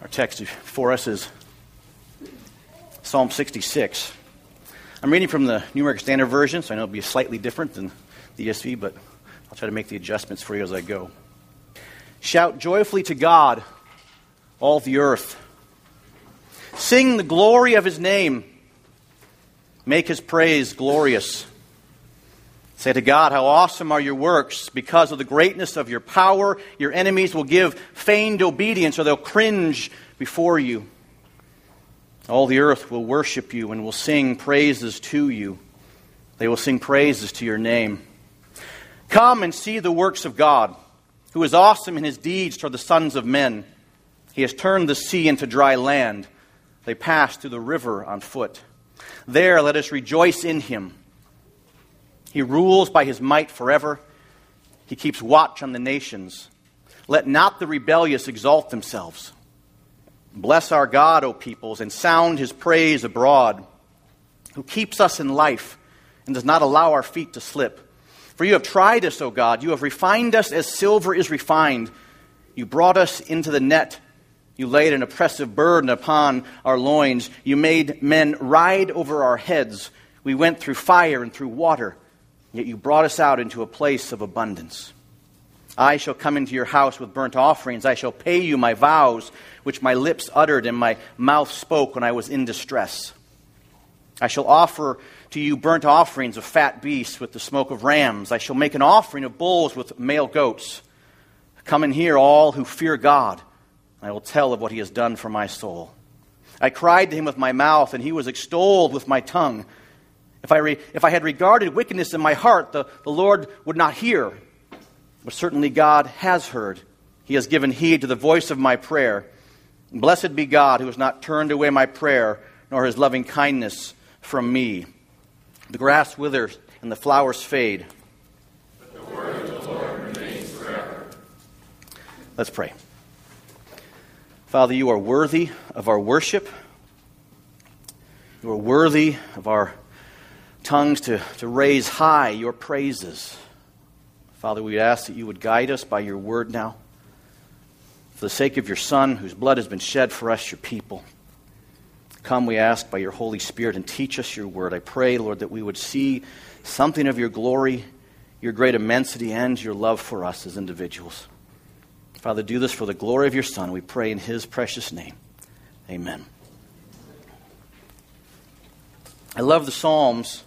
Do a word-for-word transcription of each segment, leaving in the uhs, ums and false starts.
Our text for us is Psalm sixty-six. I'm reading from the New American Standard Version, so I know it'll be slightly different than the E S V, but I'll try to make the adjustments for you as I go. Shout joyfully to God, all the earth. Sing the glory of his name. Make his praise glorious. Say to God, how awesome are your works. Because of the greatness of your power, your enemies will give feigned obedience, or they'll cringe before you. All the earth will worship you and will sing praises to you. They will sing praises to your name. Come and see the works of God, who is awesome in his deeds toward the sons of men. He has turned the sea into dry land. They passed through the river on foot. There let us rejoice in him. He rules by his might forever. He keeps watch on the nations. Let not the rebellious exalt themselves. Bless our God, O peoples, and sound his praise abroad, who keeps us in life and does not allow our feet to slip. For you have tried us, O God. You have refined us as silver is refined. You brought us into the net. You laid an oppressive burden upon our loins. You made men ride over our heads. We went through fire and through water, yet you brought us out into a place of abundance. I shall come into your house with burnt offerings. I shall pay you my vows, which my lips uttered and my mouth spoke when I was in distress. I shall offer to you burnt offerings of fat beasts with the smoke of rams. I shall make an offering of bulls with male goats. Come and hear, all who fear God. I will tell of what he has done for my soul. I cried to him with my mouth, and he was extolled with my tongue. If I, re- if I had regarded wickedness in my heart, the, the Lord would not hear. But certainly God has heard. He has given heed to the voice of my prayer. Blessed be God, who has not turned away my prayer, nor his loving kindness from me. The grass withers and the flowers fade, but the word of the Lord remains forever. Let's pray. Father, you are worthy of our worship. You are worthy of our tongues to, to raise high your praises. Father, we ask that you would guide us by your word now. For the sake of your Son, whose blood has been shed for us, your people. Come, we ask, by your Holy Spirit, and teach us your word. I pray, Lord, that we would see something of your glory, your great immensity, and your love for us as individuals. Father, do this for the glory of your Son. We pray in his precious name. Amen. I love the Psalms.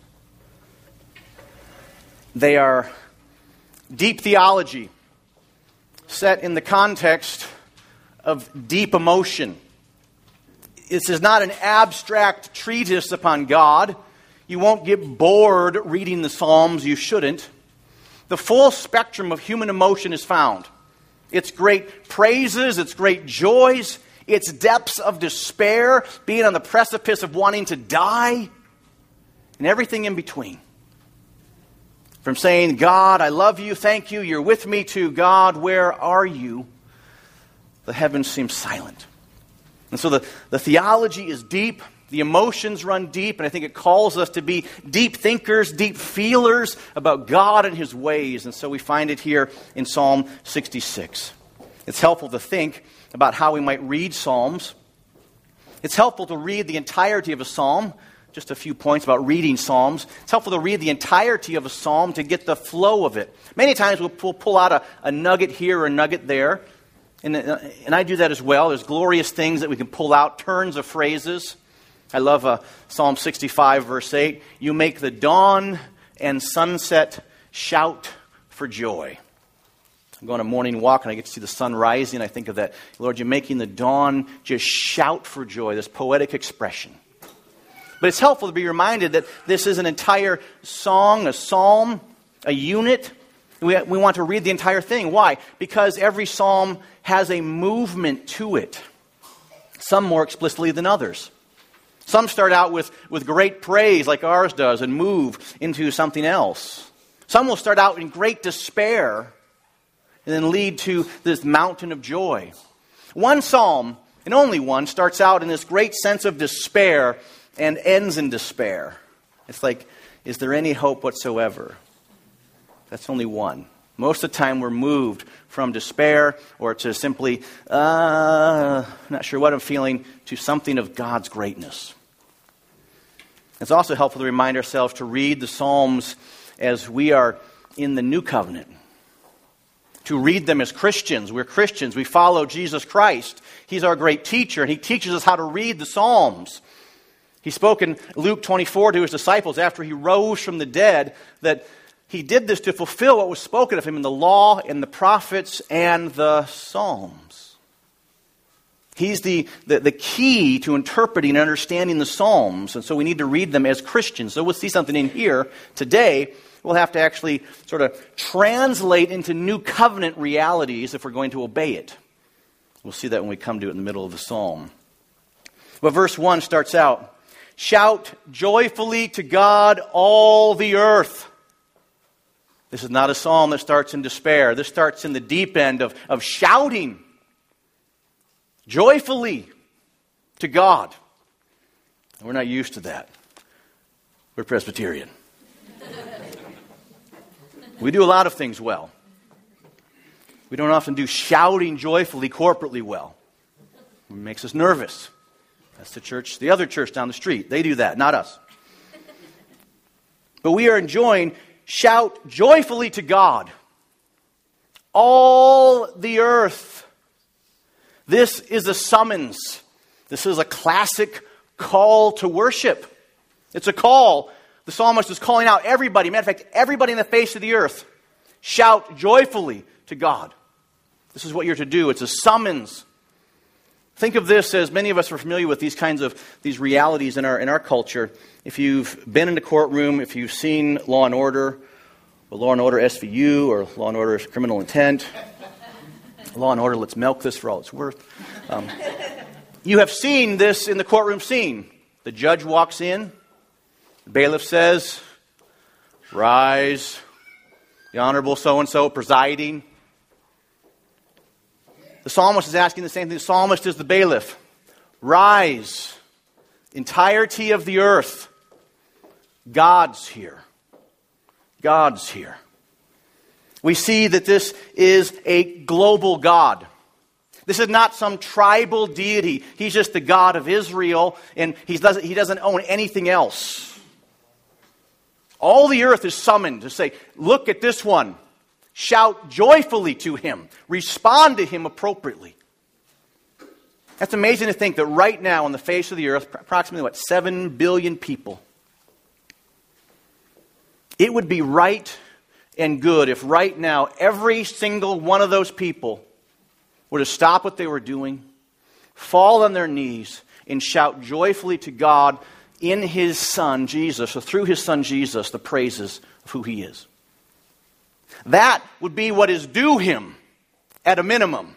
They are deep theology set in the context of deep emotion. This is not an abstract treatise upon God. You won't get bored reading the Psalms. You shouldn't. The full spectrum of human emotion is found. It's great praises, it's great joys, it's depths of despair, being on the precipice of wanting to die, and everything in between. From saying, God, I love you, thank you, you're with me, to God, where are you? The heavens seem silent. And so the, the theology is deep, the emotions run deep, and I think it calls us to be deep thinkers, deep feelers about God and his ways. And so we find it here in Psalm sixty-six. It's helpful to think about how we might read Psalms. It's helpful to read the entirety of a psalm. Just a few points about reading Psalms. It's helpful to read the entirety of a psalm to get the flow of it. Many times we'll pull, pull out a, a nugget here or a nugget there. And, and I do that as well. There's glorious things that we can pull out, turns of phrases. I love uh, Psalm sixty-five, verse eight. You make the dawn and sunset shout for joy. I'm going on a morning walk and I get to see the sun rising. I think of that. Lord, you're making the dawn just shout for joy, this poetic expression. But it's helpful to be reminded that this is an entire song, a psalm, a unit. We, we want to read the entire thing. Why? Because every psalm has a movement to it. Some more explicitly than others. Some start out with, with great praise like ours does and move into something else. Some will start out in great despair and then lead to this mountain of joy. One psalm, and only one, starts out in this great sense of despair and ends in despair. It's like, is there any hope whatsoever? That's only one. Most of the time we're moved from despair or to simply, uh, not sure what I'm feeling, to something of God's greatness. It's also helpful to remind ourselves to read the Psalms as we are in the new covenant. To read them as Christians. We're Christians. We follow Jesus Christ. He's our great teacher, and He teaches us how to read the Psalms. He spoke in Luke twenty-four to His disciples after He rose from the dead that He did this to fulfill what was spoken of Him in the law and the prophets and the Psalms. He's the, the, the key to interpreting and understanding the Psalms, and so we need to read them as Christians. So we'll see something in here today. We'll have to actually sort of translate into new covenant realities if we're going to obey it. We'll see that when we come to it in the middle of the psalm. But verse one starts out, "Shout joyfully to God, all the earth." This is not a psalm that starts in despair. This starts in the deep end of, of shouting joyfully to God. And we're not used to that. We're Presbyterian. We do a lot of things well. We don't often do shouting joyfully corporately well. It makes us nervous. That's the church, the other church down the street. They do that, not us. But we are enjoying shout joyfully to God, all the earth. This is a summons. This is a classic call to worship. It's a call. The psalmist is calling out everybody. Matter of fact, everybody in the face of the earth. Shout joyfully to God. This is what you're to do. It's a summons. Think of this as many of us are familiar with these kinds of these realities in our in our culture. If you've been in a courtroom, if you've seen Law and Order, or Law and Order S V U, or Law and Order Criminal Intent, Law and Order Let's Milk This for all it's worth. Um, you have seen this in the courtroom scene. The judge walks in. The bailiff says, "Rise." The Honorable so-and-so presiding. The psalmist is asking the same thing. The psalmist is the bailiff. Rise. Entirety of the earth. God's here. God's here. We see that this is a global God. This is not some tribal deity. He's just the God of Israel, and he doesn't, he doesn't own anything else. All the earth is summoned to say, look at this one. Shout joyfully to Him. Respond to Him appropriately. That's amazing to think that right now on the face of the earth, approximately, what, seven billion people. It would be right and good if right now every single one of those people were to stop what they were doing, fall on their knees, and shout joyfully to God in His Son, Jesus, or through His Son, Jesus, the praises of who He is. That would be what is due Him at a minimum.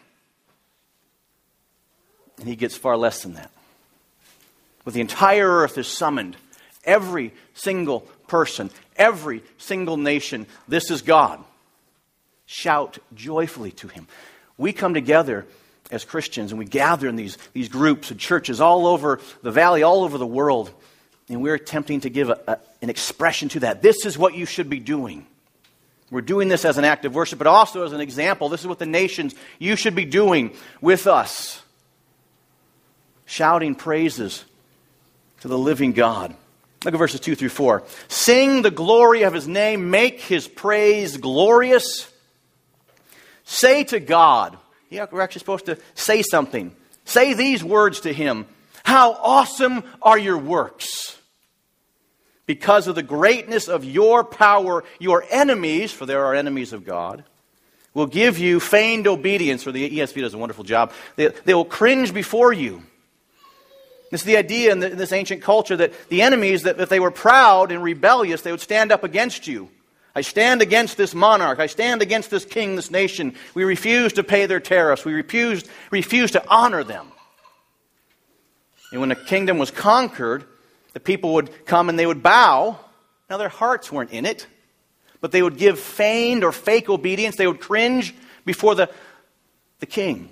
And He gets far less than that. But the entire earth is summoned. Every single person, every single nation, this is God. Shout joyfully to Him. We come together as Christians and we gather in these, these groups and churches all over the valley, all over the world. And we're attempting to give a, a, an expression to that. This is what you should be doing. We're doing this as an act of worship, but also as an example. This is what the nations, you should be doing with us. Shouting praises to the living God. Look at verses two through four. Sing the glory of His name. Make His praise glorious. Say to God. Yeah, we're actually supposed to say something. Say these words to Him. How awesome are your works! Because of the greatness of your power, your enemies, for there are enemies of God, will give you feigned obedience, or the E S V does a wonderful job. They, they will cringe before you. This is the idea in, the, in this ancient culture that the enemies, that if they were proud and rebellious, they would stand up against you. I stand against this monarch. I stand against this king, this nation. We refuse to pay their tariffs. We refuse, refuse to honor them. And when the kingdom was conquered, the people would come and they would bow. Now their hearts weren't in it, but they would give feigned or fake obedience. They would cringe before the, the king.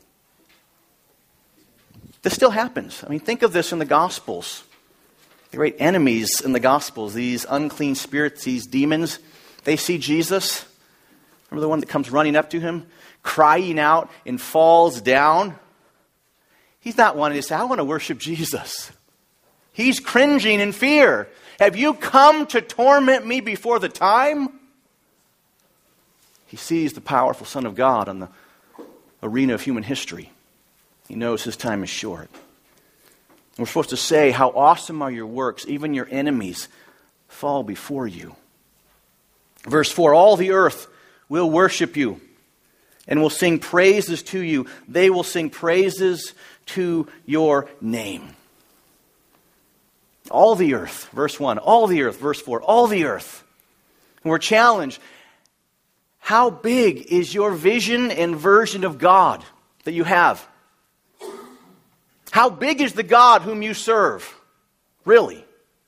This still happens. I mean, think of this in the Gospels. The great enemies in the Gospels, these unclean spirits, these demons, they see Jesus Remember the one that comes running up to him, crying out and falls down? He's not wanting to say, I want to worship Jesus. He's cringing in fear. Have you come to torment me before the time? He sees the powerful Son of God on the arena of human history. He knows his time is short. And we're supposed to say, how awesome are your works, even your enemies fall before you. Verse four, all the earth will worship you and will sing praises to you. They will sing praises to your name. All the earth, verse one, all the earth, verse four, all the earth. And we're challenged, how big is your vision and version of God that you have? How big is the God whom you serve? Really?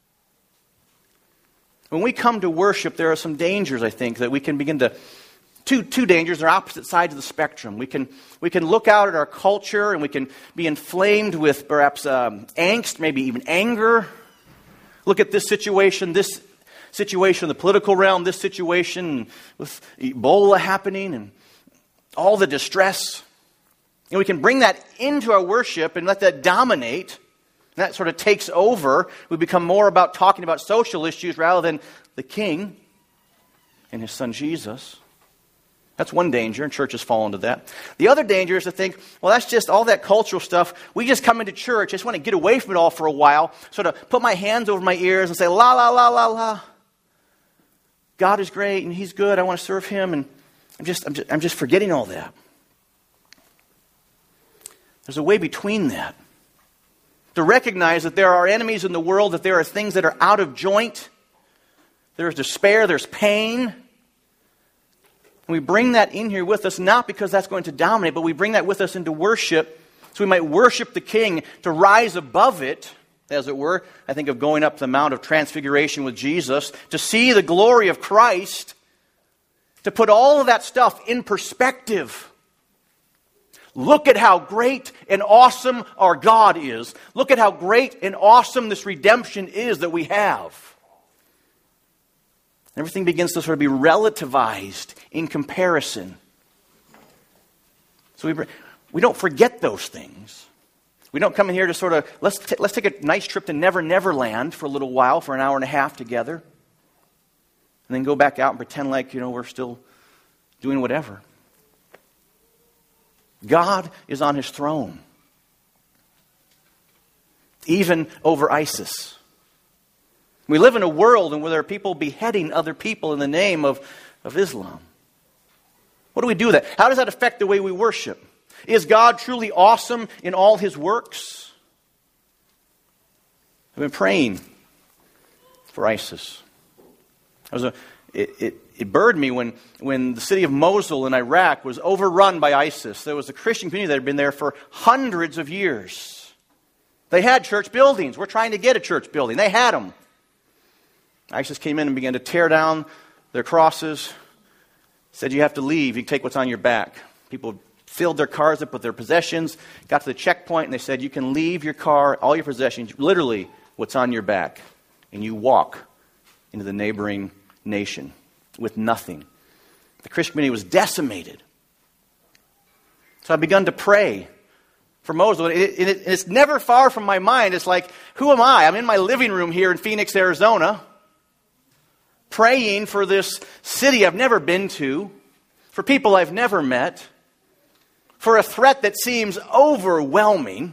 When we come to worship, there are some dangers, I think, that we can begin to... Two, two dangers, they're opposite sides of the spectrum. We can, we can look out at our culture and we can be inflamed with perhaps um, angst, maybe even anger. Look at this situation, this situation in the political realm, this situation with Ebola happening and all the distress. And we can bring that into our worship and let that dominate. And that sort of takes over. We become more about talking about social issues rather than the King and His Son Jesus. That's one danger, and churches fall into that. The other danger is to think, well, that's just all that cultural stuff. We just come into church. I just want to get away from it all for a while, sort of put my hands over my ears and say, la, la, la, la, la. God is great, and He's good. I want to serve Him, and I'm just, I'm just, I'm just forgetting all that. There's a way between that. To recognize that there are enemies in the world, that there are things that are out of joint. There's despair, there's pain. And we bring that in here with us, not because that's going to dominate, but we bring that with us into worship, so we might worship the King, to rise above it, as it were. I think of going up the Mount of Transfiguration with Jesus, to see the glory of Christ, to put all of that stuff in perspective. Look at how great and awesome our God is. Look at how great and awesome this redemption is that we have. Everything begins to sort of be relativized in comparison. So we we don't forget those things. We don't come in here to sort of, let's, t- let's take a nice trip to Never Never Land for a little while, for an hour and a half together. And then go back out and pretend like, you know, we're still doing whatever. God is on His throne. Even over ISIS. We live in a world where there are people beheading other people in the name of, of Islam. What do we do with that? How does that affect the way we worship? Is God truly awesome in all His works? I've been praying for ISIS. I was a, it, it, it burdened me when, when the city of Mosul in Iraq was overrun by ISIS. There was a Christian community that had been there for hundreds of years. They had church buildings. We're trying to get a church building. They had them. ISIS came in and began to tear down their crosses. Said, you have to leave. You can take what's on your back. People filled their cars up with their possessions, got to the checkpoint, and they said, you can leave your car, all your possessions, literally what's on your back. And you walk into the neighboring nation with nothing. The Christian community was decimated. So I've begun to pray for Mosul. It, it, it, it's never far from my mind. It's like, who am I? I'm in my living room here in Phoenix, Arizona, praying for this city I've never been to, for people I've never met, for a threat that seems overwhelming.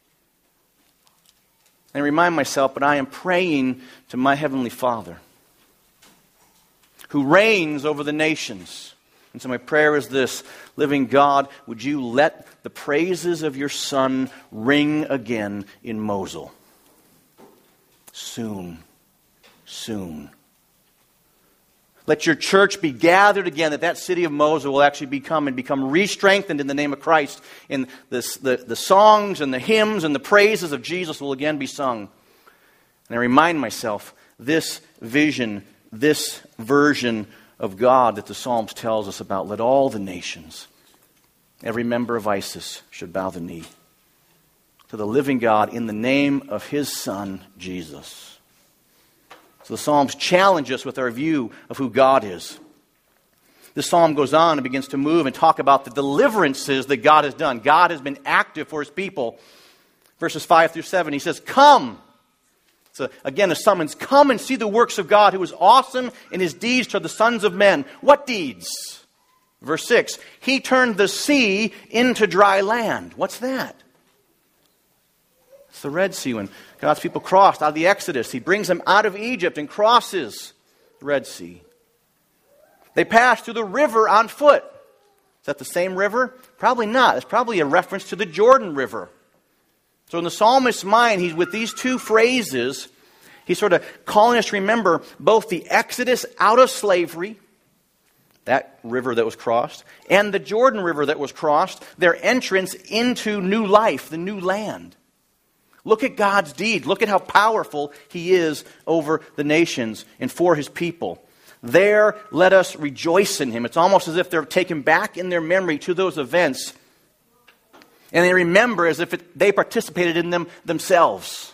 And I remind myself, but I am praying to my Heavenly Father, who reigns over the nations. And so my prayer is this: living God, would you let the praises of your Son ring again in Mosul? Soon, soon. Let your church be gathered again, that that city of Mosul will actually become and become re-strengthened in the name of Christ. And this, the, the songs and the hymns and the praises of Jesus will again be sung. And I remind myself, this vision, this version of God that the Psalms tells us about, let all the nations, every member of ISIS should bow the knee to the living God in the name of His Son, Jesus. So the Psalms challenge us with our view of who God is. This psalm goes on and begins to move and talk about the deliverances that God has done. God has been active for his people. Verses five through seven, he says, come. So again, a summons, come and see the works of God, who is awesome in his deeds toward the sons of men. What deeds? Verse six, he turned the sea into dry land. What's that? It's the Red Sea, when God's people crossed out of the Exodus. He brings them out of Egypt and crosses the Red Sea. They passed through the river on foot. Is that the same river? Probably not. It's probably a reference to the Jordan River. So in the psalmist's mind, he's with these two phrases, he's sort of calling us to remember both the Exodus out of slavery, that river that was crossed, and the Jordan River that was crossed, their entrance into new life, the new land. Look at God's deed. Look at how powerful he is over the nations and for his people. There, let us rejoice in him. It's almost as if they're taken back in their memory to those events. And they remember as if it, they participated in them themselves.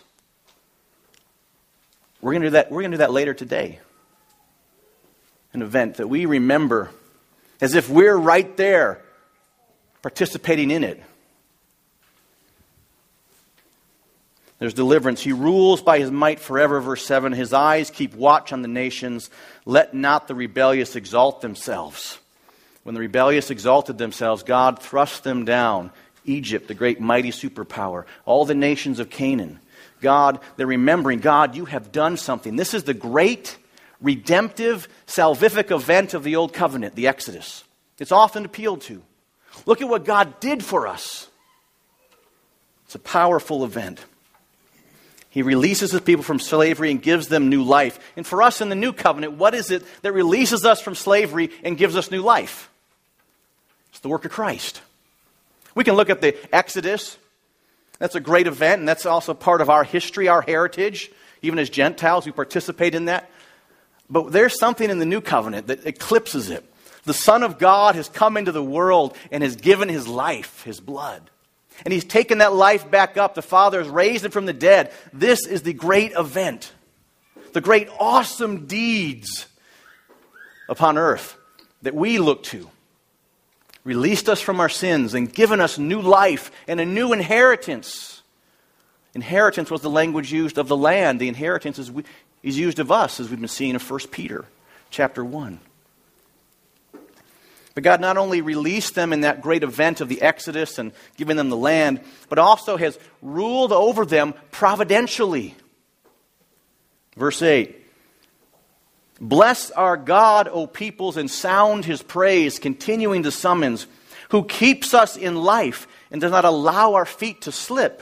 We're going to do that, we're going to do that later today. An event that we remember as if we're right there participating in it. There's deliverance. He rules by his might forever, verse seven. His eyes keep watch on the nations. Let not the rebellious exalt themselves. When the rebellious exalted themselves, God thrust them down. Egypt, the great mighty superpower. All the nations of Canaan. God, they're remembering, God, you have done something. This is the great redemptive, salvific event of the Old Covenant, the Exodus. It's often appealed to. Look at what God did for us. It's a powerful event. He releases his people from slavery and gives them new life. And for us in the new covenant, what is it that releases us from slavery and gives us new life? It's the work of Christ. We can look at the Exodus. That's a great event, and that's also part of our history, our heritage. Even as Gentiles, we participate in that. But there's something in the new covenant that eclipses it. The Son of God has come into the world and has given his life, his blood. And he's taken that life back up. The Father has raised him from the dead. This is the great event. The great awesome deeds upon earth that we look to. Released us from our sins and given us new life and a new inheritance. Inheritance was the language used of the land. The inheritance is, is used of us, as we've been seeing in First Peter chapter one. But God not only released them in that great event of the Exodus and given them the land, but also has ruled over them providentially. Verse eight. Bless our God, O peoples, and sound his praise, continuing the summons, who keeps us in life and does not allow our feet to slip.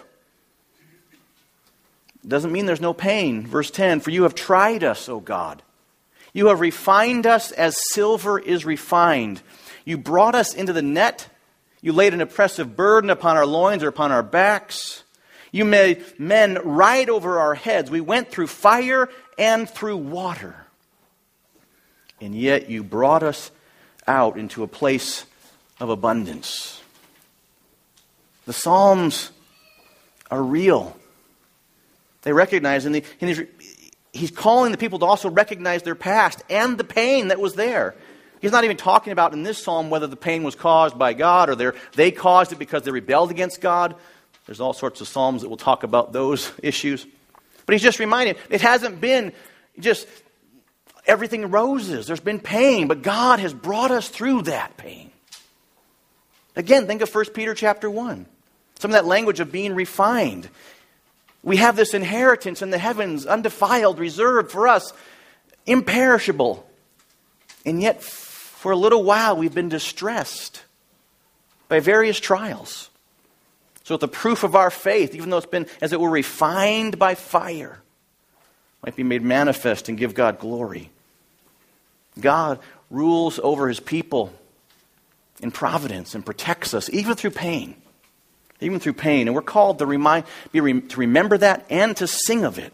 Doesn't mean there's no pain. Verse ten, for you have tried us, O God. You have refined us as silver is refined. You brought us into the net. You laid an oppressive burden upon our loins or upon our backs. You made men ride over our heads. We went through fire and through water. And yet you brought us out into a place of abundance. The Psalms are real. They recognize, and, the, and he's, he's calling the people to also recognize their past and the pain that was there. He's not even talking about in this psalm whether the pain was caused by God or they caused it because they rebelled against God. There's all sorts of psalms that will talk about those issues. But he's just reminding, it hasn't been just everything roses. There's been pain, but God has brought us through that pain. Again, think of First Peter chapter one. Some of that language of being refined. We have this inheritance in the heavens, undefiled, reserved for us, imperishable. And yet, for a little while, we've been distressed by various trials. So the proof of our faith, even though it's been, as it were, refined by fire, might be made manifest and give God glory. God rules over his people in providence and protects us, even through pain. Even through pain. And we're called to, remind, be, to remember that and to sing of it.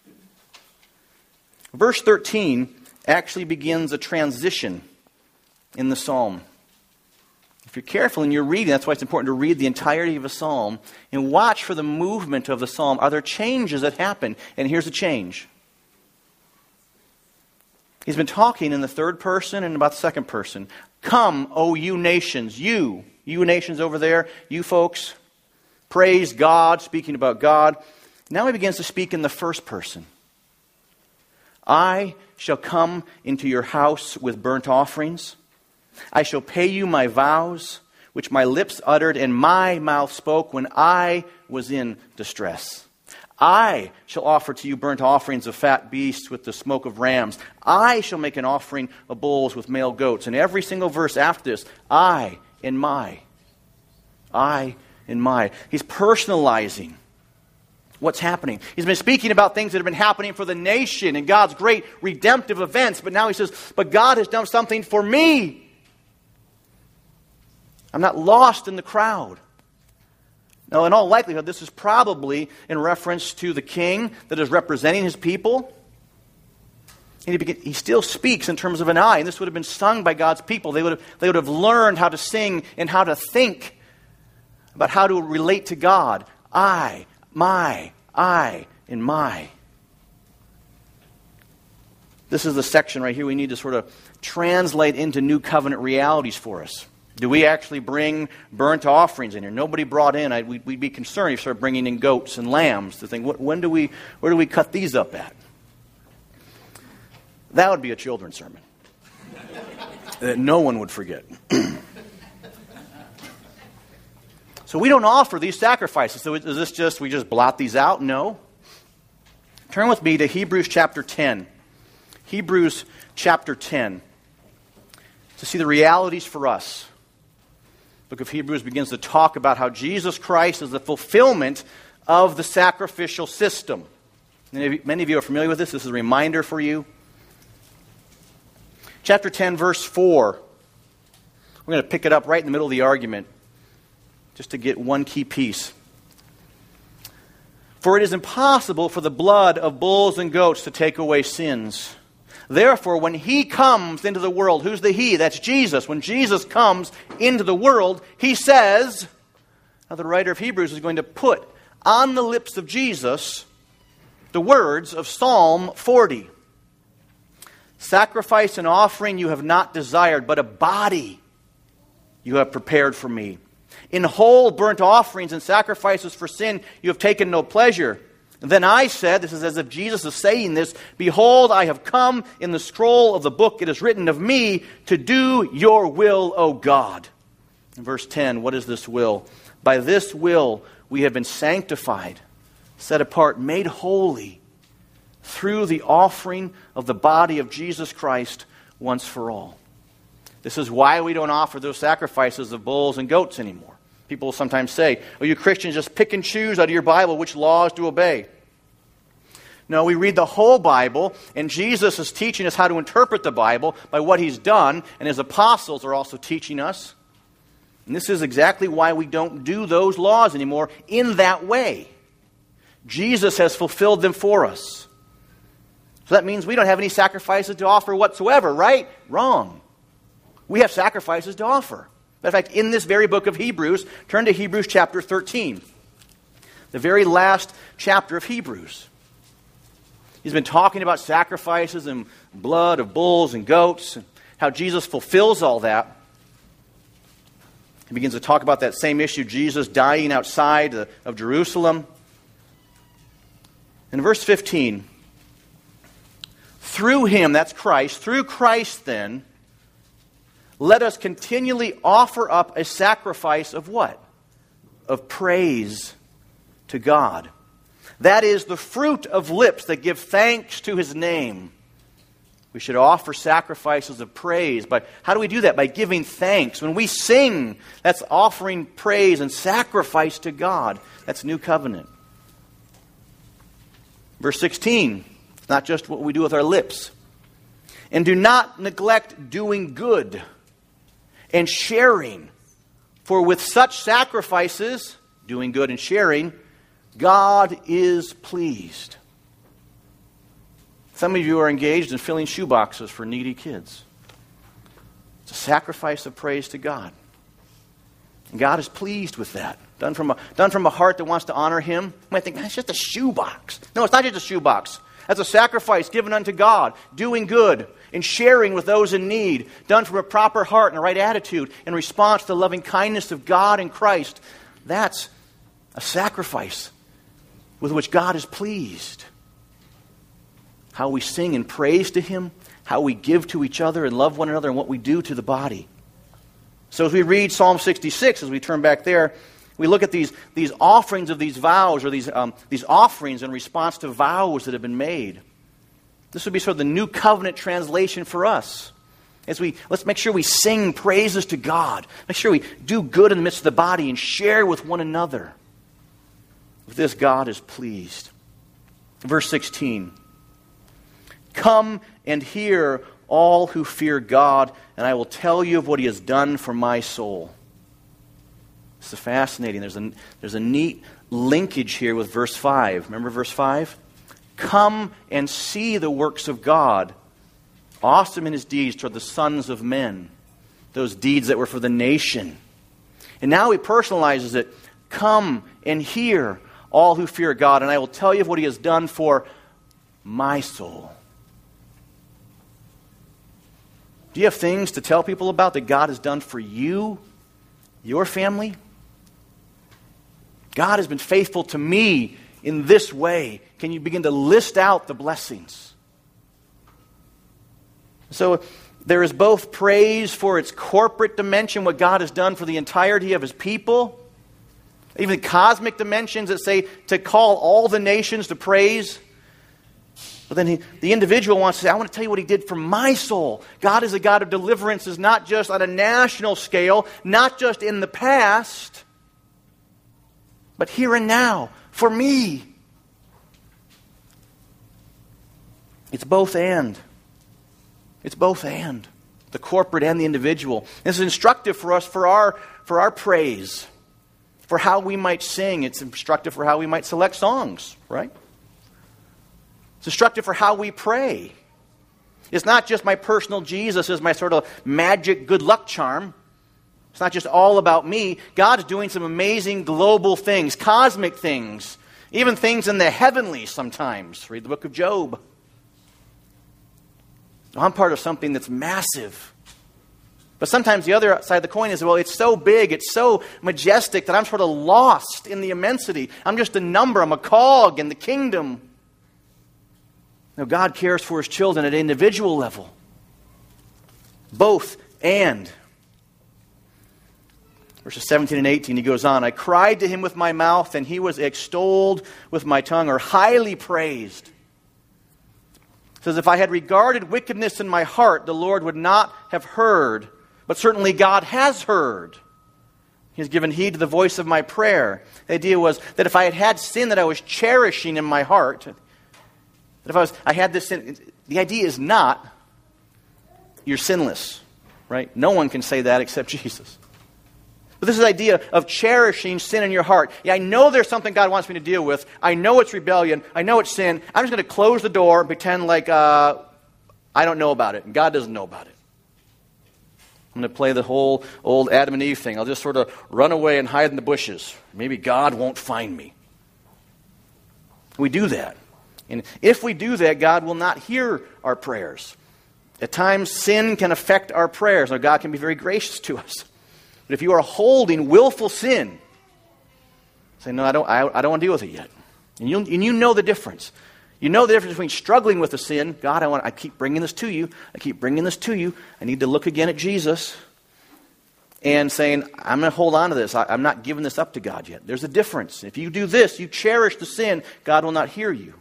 Verse thirteen actually begins a transition in the psalm. If you're careful and you're reading, that's why it's important to read the entirety of a psalm and watch for the movement of the psalm. Are there changes that happen? And here's a change. He's been talking in the third person and about the second person. Come, O you nations, you, you nations over there, you folks, praise God, speaking about God. Now he begins to speak in the first person. I shall come into your house with burnt offerings. I shall pay you my vows, which my lips uttered and my mouth spoke when I was in distress. I shall offer to you burnt offerings of fat beasts with the smoke of rams. I shall make an offering of bulls with male goats. And every single verse after this, I and my. I and my. He's personalizing what's happening. He's been speaking about things that have been happening for the nation and God's great redemptive events. But now he says, but God has done something for me. I'm not lost in the crowd. Now, in all likelihood, this is probably in reference to the king that is representing his people. And he, begin, he still speaks in terms of an I, and this would have been sung by God's people. They would have, they would have learned how to sing and how to think about how to relate to God. I, my, I, and my. This is the section right here we need to sort of translate into new covenant realities for us. Do we actually bring burnt offerings in here? Nobody brought in. I, we'd, we'd be concerned if you start bringing in goats and lambs to think, what, when do we, where do we cut these up at? That would be a children's sermon that no one would forget. So we don't offer these sacrifices. So is this just, we just blot these out? No. Turn with me to Hebrews chapter ten. Hebrews chapter ten. To see the realities for us. The book of Hebrews begins to talk about how Jesus Christ is the fulfillment of the sacrificial system. Many of you are familiar with this. This is a reminder for you. Chapter ten, verse four. We're going to pick it up right in the middle of the argument, just to get one key piece. For it is impossible for the blood of bulls and goats to take away sins. Therefore, when he comes into the world, who's the he? That's Jesus. When Jesus comes into the world, he says, now the writer of Hebrews is going to put on the lips of Jesus the words of Psalm forty. Sacrifice and offering you have not desired, but a body you have prepared for me. In whole burnt offerings and sacrifices for sin you have taken no pleasure. Then I said, this is as if Jesus is saying this, behold, I have come in the scroll of the book. It is written of me to do your will, O God. In verse ten, what is this will? By this will we have been sanctified, set apart, made holy through the offering of the body of Jesus Christ once for all. This is why we don't offer those sacrifices of bulls and goats anymore. People sometimes say, oh, you Christians just pick and choose out of your Bible which laws to obey. No, we read the whole Bible, and Jesus is teaching us how to interpret the Bible by what he's done, and his apostles are also teaching us. And this is exactly why we don't do those laws anymore in that way. Jesus has fulfilled them for us. So that means we don't have any sacrifices to offer whatsoever, right? Wrong. We have sacrifices to offer. In fact, in this very book of Hebrews, turn to Hebrews chapter thirteen. The very last chapter of Hebrews. He's been talking about sacrifices and blood of bulls and goats, and how Jesus fulfills all that. He begins to talk about that same issue, Jesus dying outside of Jerusalem. In verse fifteen, through him, that's Christ, through Christ then, let us continually offer up a sacrifice of what? Of praise to God. That is the fruit of lips that give thanks to his name. We should offer sacrifices of praise. But how do we do that? By giving thanks. When we sing, that's offering praise and sacrifice to God. That's new covenant. Verse sixteen, it's not just what we do with our lips. And do not neglect doing good and sharing, for with such sacrifices, doing good and sharing, God is pleased. Some of you are engaged in filling shoeboxes for needy kids. It's a sacrifice of praise to God. And God is pleased with that. Done from a, done from a heart that wants to honor him. You might think, man, it's just a shoebox. No, it's not just a shoebox. That's a sacrifice given unto God, doing good and sharing with those in need, done from a proper heart and a right attitude in response to the loving kindness of God and Christ. That's a sacrifice with which God is pleased. How we sing in praise to Him, how we give to each other and love one another, and what we do to the body. So as we read Psalm sixty-six, as we turn back there, we look at these, these offerings of these vows, or these, um, these offerings in response to vows that have been made. This would be sort of the New Covenant translation for us. As we, let's make sure we sing praises to God. Make sure we do good in the midst of the body and share with one another. With this, God is pleased. Verse sixteen. Come and hear, all who fear God, and I will tell you of what He has done for my soul. This is fascinating. There's a, there's a neat linkage here with verse five. Remember verse five? Come and see the works of God, awesome in His deeds toward the sons of men. Those deeds that were for the nation. And now He personalizes it. Come and hear, all who fear God, and I will tell you of what He has done for my soul. Do you have things to tell people about that God has done for you, your family? God has been faithful to me in this way. Can you begin to list out the blessings? So there is both praise for its corporate dimension, what God has done for the entirety of His people, even cosmic dimensions that say to call all the nations to praise. But then he, the individual wants to say, I want to tell you what He did for my soul. God is a God of deliverance, is not just on a national scale, not just in the past, but here and now, for me. It's both and. It's both and. The corporate and the individual. This is instructive for us for our, for our praise, for how we might sing. It's instructive for how we might select songs, right? It's instructive for how we pray. It's not just my personal Jesus as my sort of magic good luck charm. It's not just all about me. God's doing some amazing global things, cosmic things, even things in the heavenlies sometimes. Read the book of Job. I'm part of something that's massive. But sometimes the other side of the coin is, well, it's so big, it's so majestic that I'm sort of lost in the immensity. I'm just a number, I'm a cog in the kingdom. Now, God cares for His children at an individual level. Both and. Verses seventeen and eighteen, he goes on, I cried to Him with my mouth, and He was extolled with my tongue, or highly praised. It says, if I had regarded wickedness in my heart, the Lord would not have heard. But certainly God has heard. He has given heed to the voice of my prayer. The idea was that if I had had sin that I was cherishing in my heart, that if I was, I had this sin, the idea is not you're sinless, right? No one can say that except Jesus. But this is the idea of cherishing sin in your heart. Yeah, I know there's something God wants me to deal with. I know it's rebellion. I know it's sin. I'm just going to close the door and pretend like uh, I don't know about it, and God doesn't know about it. I'm going to play the whole old Adam and Eve thing. I'll just sort of run away and hide in the bushes. Maybe God won't find me. We do that. And if we do that, God will not hear our prayers. At times, sin can affect our prayers. Now, God can be very gracious to us. But if you are holding willful sin, say, no, I don't, I, I don't want to deal with it yet. And you, and you know the difference. You know the difference between struggling with the sin. God, I want, I keep bringing this to you. I keep bringing this to you. I need to look again at Jesus. And saying, I'm going to hold on to this. I, I'm not giving this up to God yet. There's a difference. If you do this, you cherish the sin, God will not hear you.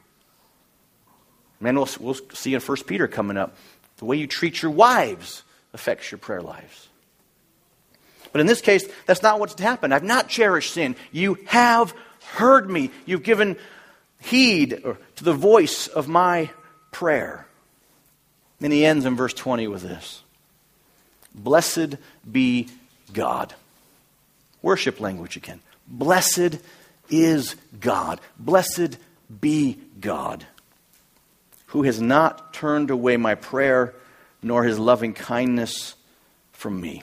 Man, we'll, we'll see in First Peter coming up. The way you treat your wives affects your prayer lives. But in this case, that's not what's happened. I've not cherished sin. You have heard me. You've given heed to the voice of my prayer. And he ends in verse twenty with this. Blessed be God. Worship language again. Blessed is God. Blessed be God, who has not turned away my prayer, nor His loving kindness from me.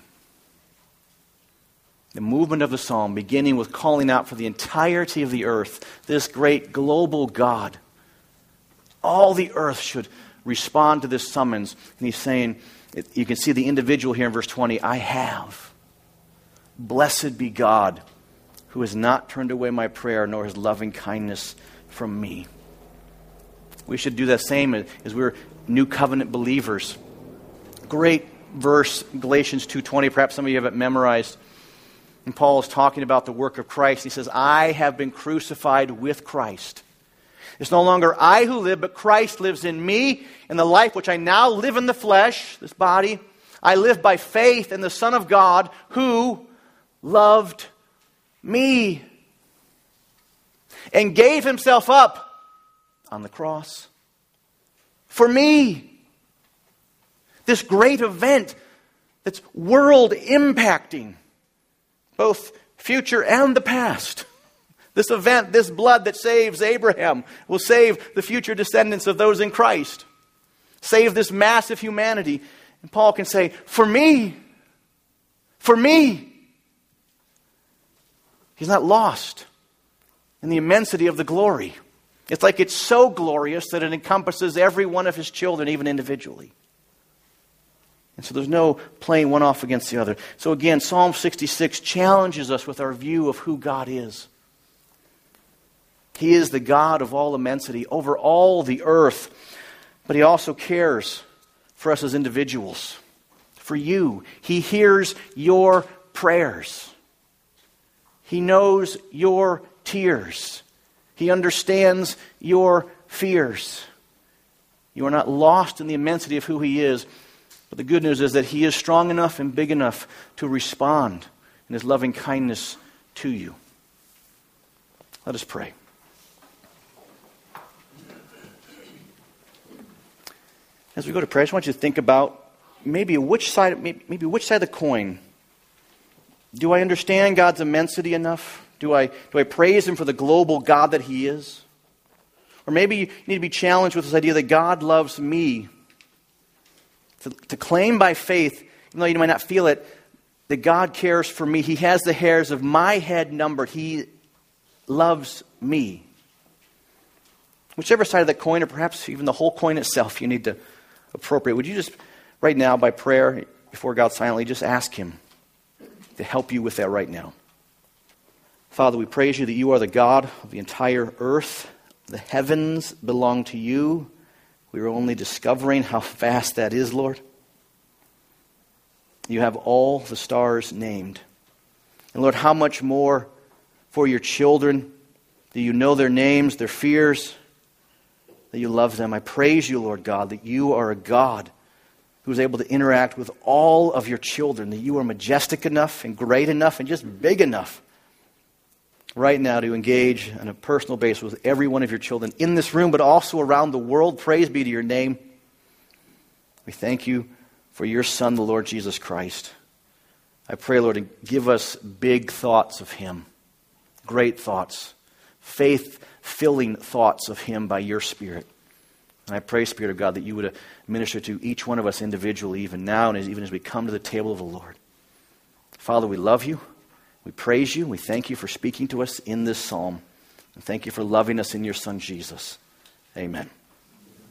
The movement of the psalm, beginning with calling out for the entirety of the earth, this great global God, All the earth should respond to this summons. And he's saying, you can see the individual here in verse twenty, I have. Blessed be God, who has not turned away my prayer, nor his loving kindness from me. We should do that same as we're new covenant believers. Great verse, Galatians two twenty. Perhaps some of you have it memorized. And Paul is talking about the work of Christ. He says, I have been crucified with Christ. It's no longer I who live, but Christ lives in me. In the life which I now live in the flesh, this body, I live by faith in the Son of God who loved me and gave himself up on the cross for me. This great event that's world impacting, both future and the past. This event, this blood that saves Abraham, will save the future descendants of those in Christ. Save this massive humanity. And Paul can say, for me, for me. He's not lost in the immensity of the glory. It's like it's so glorious that it encompasses every one of his children, even individually. And so there's no playing one off against the other. So again, Psalm sixty-six challenges us with our view of who God is. He is the God of all immensity, over all the earth. But he also cares for us as individuals. For you. He hears your prayers. He knows your tears. He understands your fears. You are not lost in the immensity of who he is. But the good news is that he is strong enough and big enough to respond in his loving kindness to you. Let us pray. As we go to prayer, I just want you to think about maybe which side, maybe which side of the coin. Do I understand God's immensity enough? Do I, do I praise him for the global God that he is? Or maybe you need to be challenged with this idea that God loves me. To, to claim by faith, even though you might not feel it, that God cares for me. He has the hairs of my head numbered. He loves me. Whichever side of that coin, or perhaps even the whole coin itself, you need to appropriate. Would you just, right now, by prayer, before God silently, just ask him to help you with that right now. Father, we praise you that you are the God of the entire earth. The heavens belong to you. We are only discovering how vast that is, Lord. You have all the stars named. And Lord, how much more for your children do you know their names, their fears, that you love them. I praise you, Lord God, that you are a God who is able to interact with all of your children, that you are majestic enough and great enough and just big enough right now to engage on a personal basis with every one of your children in this room, but also around the world. Praise be to your name. We thank you for your Son, the Lord Jesus Christ. I pray, Lord, to give us big thoughts of him, great thoughts, faith-filling thoughts of him by your Spirit. And I pray, Spirit of God, that you would minister to each one of us individually, even now, and as, even as we come to the table of the Lord. Father, we love you. We praise you. We thank you for speaking to us in this psalm. And thank you for loving us in your Son, Jesus. Amen.